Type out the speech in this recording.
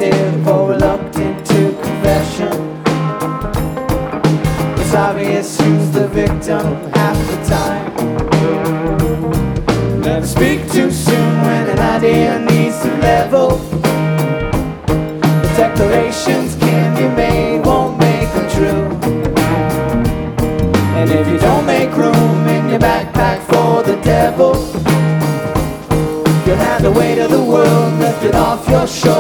negative or reluctant to confession. It's obvious who's the victim half the time. Never speak too soon when an idea needs to level. The declarations can be made, won't make them true. And if you don't make room in your backpack for the devil, you'll have the weight of the world lifted off your shoulders.